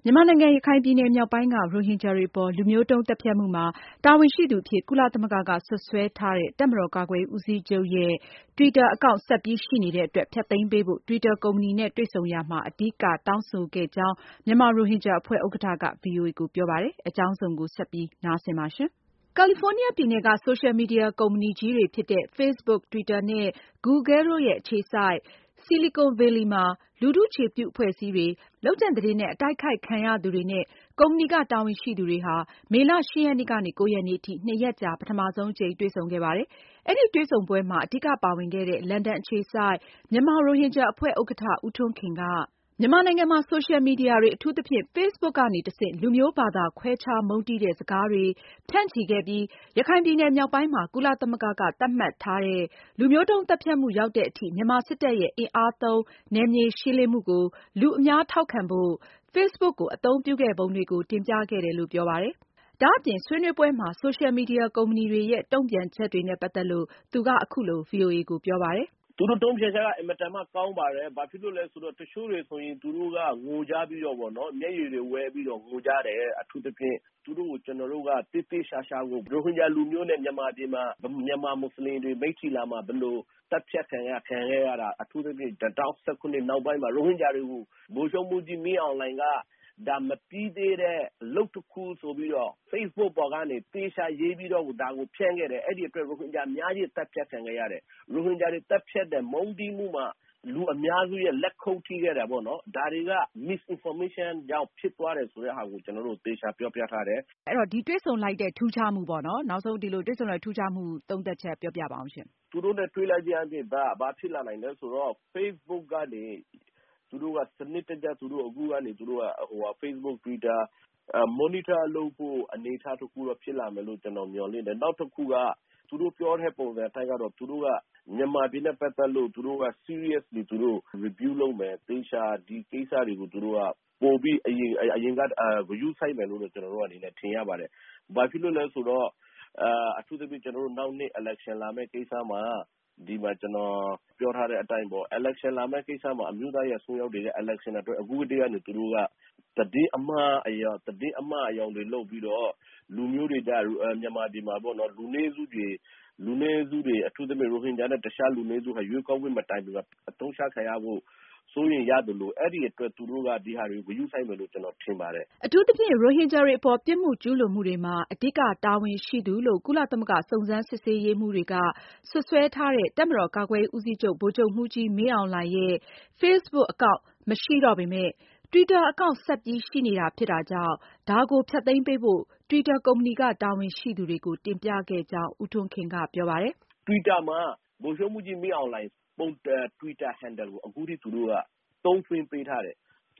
မြန်မာနိုင်ငံရခိုင်ပြည်နယ်မြောက်ပိုင်းက ရိုဟင်ဂျာတွေအပေါ် လူမျိုးတုန်းသတ်ဖြတ်မှုမှာ တာဝန်ရှိသူအဖြစ် ကုလသမဂ္ဂက စွပ်စွဲထားတဲ့ တပ်မတော်ကာကွယ်ရေးဦးစီးချုပ်ရဲ့ Twitter အကောင့် ဆက်ပြီးရှိနေတဲ့အတွက် ဖျက်သိမ်းပေးဖို့ Twitter ကုမ္ပဏီနဲ့ တွေ့ဆုံရာမှာ အဓိက တောင်းဆိုခဲ့ကြောင်း မြန်မာရိုဟင်ဂျာအဖွဲ့ ဥက္ကဌက ဗွီအိုအေကိုပြောပါတယ်။ အကြောင်းစုံကို မအင်ကြင်းနိုင်က ဆက်ပြီးတင်ပြမှာပါ။ ကာလီဖိုးနီးယားပြည်နယ်က ဆိုရှယ်မီဒီယာကုမ္ပဏီကြီးတွေဖြစ်တဲ့ Facebook, Twitter နဲ့ Google တို့ရဲ့ အခြေစိုက် Silicon Valley မှာ လူထုအခြေပြုအဖွဲ့အစည်းတွေ၊ လုပ်ကြံသတင်းနဲ့ အတိုက်ခိုက်ခံရသူတွေနဲ့ ကုမ္ပဏီက တာဝန်ရှိသူတွေဟာ မေလ ၈ ရက်နေ့ကနေ ၉ ရက်နေ့ထိ ၂ ရက်ကြာ ပထမဆုံးအကြိမ်တွေ့ဆုံခဲ့ပါတယ်။ အဲဒီတွေ့ဆုံပွဲမှာ အဓိကပါဝင်ခဲ့တဲ့ လန်ဒန်အခြေစိုက် မြန်မာရိုဟင်ဂျာအဖွဲ့ ဥက္ကဌ ဦးထွန်းခင်က မြန်မာနိုင်ငံမှာ ဆိုရှယ်မီဒီယာတွေ အထူးသဖြင့် Facebook ကနေတဆင့် လူမျိုးဘာသာခွဲခြားမုန်းတီးတဲ့ စကားတွေ ဖြန့်ချီခဲ့ပြီး ရခိုင်ပြည်နယ်မြောက်ပိုင်းမှာ ကုလသမဂ္ဂက သတ်မှတ်ထားတဲ့ လူမျိုးတုန်းသတ်ဖြတ်မှုရောက်တဲ့အထိ မြန်မာစစ်တပ်ရဲ့ အင်အားသုံး နယ်မြေရှင်းလင်းမှုကို လူအများထောက်ခံဖို့ Facebook ကို အသုံးပြုခဲ့ပုံတွေကို တင်ပြခဲ့တယ်လို့ ပြောပါတယ်။ ဒါအပြင် ဆွေးနွေးပွဲမှာ ဆိုရှယ်မီဒီယာကုမ္ပဏီတွေရဲ့ တုန့်ပြန်ချက်တွေနဲ့ ပတ်သက်လို့ သူက အခုလို ဗွီအိုအေကိုပြောပါတယ်။ "သူတို့တုံ့ပြန်ချက်က အင်မတန်မှကောင်းပါတယ်။ဘာဖြစ်လို့လဲဆိုတော့ တချို့တွေဆိုရင် သူတို့ကငိုကြပြီးတော့ပေါ့နော် မျက်ရည်တွေဝဲပြီးတော့ငိုကြတယ်။အထူးသဖြင့် သူတို့ကိုကျနော်တို့ကသေသေချာချာကို ရိုဟင်ဂျာလူမျိုးနဲ့မြန်မာပြည်မှာ မြန်မာမွတ်စလင်တွေ မိတ္ထီလာမှာ ဘယ်လိုသတ်ဖြတ်ခံခဲ့ရတာ အထူးသဖြင့် ၂၀၁၇ နောက်ပိုင်းမှာ ရိုဟင်ဂျာတွေကို ဗိုလ်ချုပ်မှူးကြီးမင်းအောင်လှိုင်က ဒါမပြီးသေးတဲ့အလုပ်တခုဆိုပြီးတော့ Facebook ပေါ်ကနေသေချာရေးပြီးတော့ ဒါကိုဖြန့်ခဲ့တယ်။ အဲဒီအတွက် ရိုဟင်ဂျာအများကြီးသတ်ဖြတ်ခံခဲ့ရတယ်။ ရိုဟင်ဂျာတွေသတ်ဖြတ်တဲ့ မုန်းတီးမှုမှာ လူအများစုရဲ့လက်ခုပ်ထိခဲ့တယ်ပေါ့နော်။ ဒါတွေက Misinformation ကြောင့်ဖြစ်သွားတယ်ဆိုတာကို ကျနော်တို့သေချာပြောပြထားတယ်။အဲဒီတော့ ဒီတွေ့ဆုံလိုက်တဲ့ထူးခြားမှုပေါ့နော် နောက်ဆုံးဒီလိုတွေ့ဆုံတဲ့ထူးခြားမှုသုံးသပ်ချက်ပြောပြပါအောင်ရှင့်။သူတို့နဲ့တွေ့လိုက်ခြင်းအားဖြင့် ဘာဖြစ်လာနိုင်လဲဆိုတော့ Facebook ကနေ သူတို့ကစနစ်တကျ အခုကနေ Facebook, Twitter monitor လုပ်ဖို့အနေအထားတခုတော့ဖြစ်လာမယ်လို့ ကျနော်မျှော်လင့်တယ်။ နောက်တခုက သူတို့ပြောတဲ့ပုံစံအတိုင်းကတော့ သူတို့က မြန်မာပြည်နဲ့ ပတ်သက်လို့ သူတို့က seriously review လုပ်မယ်။ သေချာဒီကိစ္စတွေကို သူတို့ကပိုပြီးအရင်က ဂရုစိုက်မယ်လို့ ကျနော်တို့အနေနဲ့ထင်ရပါတယ်။ ဘာဖြစ်လို့လဲဆိုတော့ အထူးသဖြင့် ကျနော်တို့နောက်နှစ် election လာမယ့်ကိစ္စမှာ ဒီမှာကျနော်ပြောထားတဲ့အတိုင်းပေါ့ election လာမယ့်ကိစ္စမှာ အမျိုးသားရေးအစွန်းရောက်တွေက election အတွက် အခုကတည်းကနေ သူတို့က သတင်းအမှားအယောင်တွေလုပ်ပြီးတော့ လူမျိုးတွေကြား မြန်မာပြည်မှာပေါ့နော် လူနည်းစုတွေ အထူးသဖြင့် ရိုဟင်ဂျာနဲ့ တခြားလူနည်းစုတွေ ရွေးကောက်ပွဲမတိုင်ခင်မှာ အသုံးချခံရဖို့ စိုးရိမ်ရသလို အဲဒီအတွက် သူတို့က ဒီဟာတွေကို ဂရုစိုက်မယ်လို့ ကျနော်ထင်ပါတယ်။ အထူးသဖြင့် ရိုဟင်ဂျာတွေအပေါ် ပြစ်မှုကျူးလွန်မှုတွေမှာ အဓိကတာဝန်ရှိသူလို့ ကုလသမဂ္ဂစုံစမ်းစစ်ဆေးရေးမှူးတွေက စွပ်စွဲထားတဲ့ တပ်မတော်ကာကွယ်ရေးဦးစီးချုပ် ဗိုလ်ချုပ်မှူးကြီးမင်းအောင်လှိုင်ရဲ့ Facebook အကောင့်မရှိတော့ပေမယ့် Twitter အကောင့်ဆက်ပြီးရှိနေတာဖြစ်တာကြောင့် ဒါကိုဖျက်သိမ်းပေးဖို့ Twitter ကုမ္ပဏီက တာဝန်ရှိသူတွေကို တင်ပြခဲ့ကြောင်း ဦးထွန်းခင်ကပြောပါတယ်။ Twitter မှာ ဗိုလ်ချုပ်မှူးကြီးမင်းအောင်လှိုင် Twitter handle ကိုအခုထိသူတို့က သုံးခွင့်ပေးထားတယ်။ သူ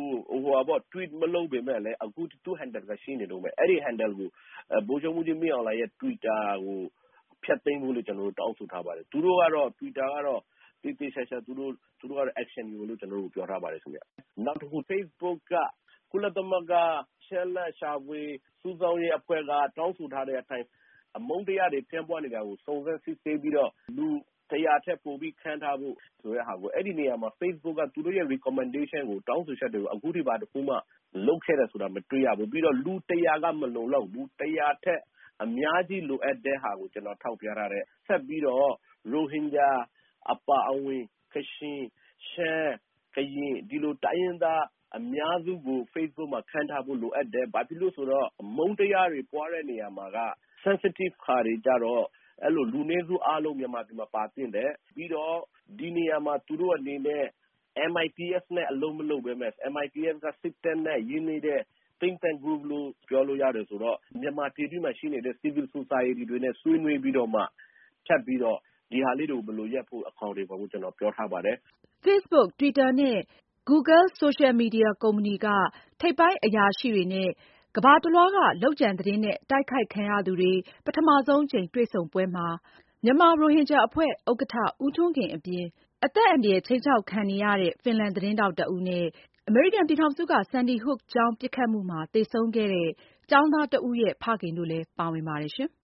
tweet မလုပ်ပေမယ့်လည်း အခုသူ့ handle ကရှိနေတုန်းပဲ။ အဲဒီ handle ကို ဗိုလ်ချုပ်မှူးကြီးမင်းအောင်လှိုင်ရဲ့ Twitter ကို ဖျက်သိမ်းဖို့ ကျနော်တို့တောင်းဆိုထားပါတယ်။ သူတို့ကတော့ Twitter ကတော့ သေသေချာချာ သူတို့ကတော့ action ယူမယ်လို့ ကျနော်တို့ကိုပြောထားပါတယ်ခင်ဗျ။ နောက်တခု Facebook က ကုလသမဂ္ဂ အချက်အလက်ရှာဖွေစုဆောင်းရေးအဖွဲ့က တောင်းဆိုထားတဲ့အတိုင်း အမုန်းတရားတွေပြန့်ပွားနေတာကို စုံစမ်းစစ်ဆေးပြီးတော့ လူ 100 ထက်ပိုပြီးဖမ်းထားဖို့ဆိုတဲ့ဟာကို အဲဒီနေရာမှာ Facebook က သူတို့ရဲ့ recommendation ကို တောင်းဆိုချက်တွေကို အခုထိဘာတခုမှ လုပ်ခဲ့တယ်ဆိုတာ မတွေ့ရဘူး။ ပြီးတော့ လူ 100 ကမလုံလောက်ဘူး။ 100 ထက်အများကြီးလိုအပ်တဲ့ဟာကို ကျနော်ထောက်ပြထားတယ်။ ဆက်ပြီးတော့ ရိုဟင်ဂျာအပါအဝင် ကချင်၊ ရှမ်း၊ ကရင် ဒီလိုတိုင်းရင်းသားအများစုကို Facebook မှာခန့်ထားဖို့လိုအပ်တယ်။ ဘာဖြစ်လို့လဲဆိုတော့ အမုန်းတရားတွေပွားတဲ့နေရာမှာက sensitive ဟာတွေကျတော့ လူနည်းစုအားလုံးမြန်မာပြည်မှာပါသင့်တယ်။ ပြီးတော့ ဒီနေရာမှာ သူတို့အနေနဲ့ MIPS နဲ့ အလုပ်မလုပ်ပဲနဲ့ MIPS က စစ်တပ်နဲ့ရင်းနှီးတဲ့ think tank group လို့ပြောလို့ရတယ်ဆိုတော့ မြန်မာပြည်တွင်းမှာရှိနေတဲ့ Civil Society တွေနဲ့ ဆွေးနွေးပြီးတော့မှ ထပ်ပြီးတော့ ဒီဟာလေးတွေကို ဘယ်လိုရပ်ဖို့ အကောင်အထည်ဖော်ဖို့ ကျနော်ပြောထားပါတယ်။ Facebook, Twitter နဲ့ Google ဆိုရှယ်မီဒီယာကုမ္ပဏီက ထိပ်ပိုင်းအရာရှိတွေနဲ့ ကမ္ဘာတလွှားက လုပ်ကြံသတင်းနဲ့ တိုက်ခိုက်ခံရသူတွေ ပထမဆုံးအကြိမ်တွေ့ဆုံပွဲမှာ မြန်မာရိုဟင်ဂျာအဖွဲ့ ဥက္ကဌ ဦးထွန်းခင်အပြင် အသက်အန္တရာယ်ခြိမ်းခြောက်ခံနေရတဲ့ ဖင်လန်သတင်းထောက်တဦးနဲ့ အမေရိကန်ပြည်ထောင်စုက Sandy Hook ကျောင်းပစ်ခတ်မှုမှာသေဆုံးခဲ့တဲ့ ကျောင်းသားတဦးရဲ့ ဖခင်တို့လည်းပါဝင်ပါတယ်ရှင်။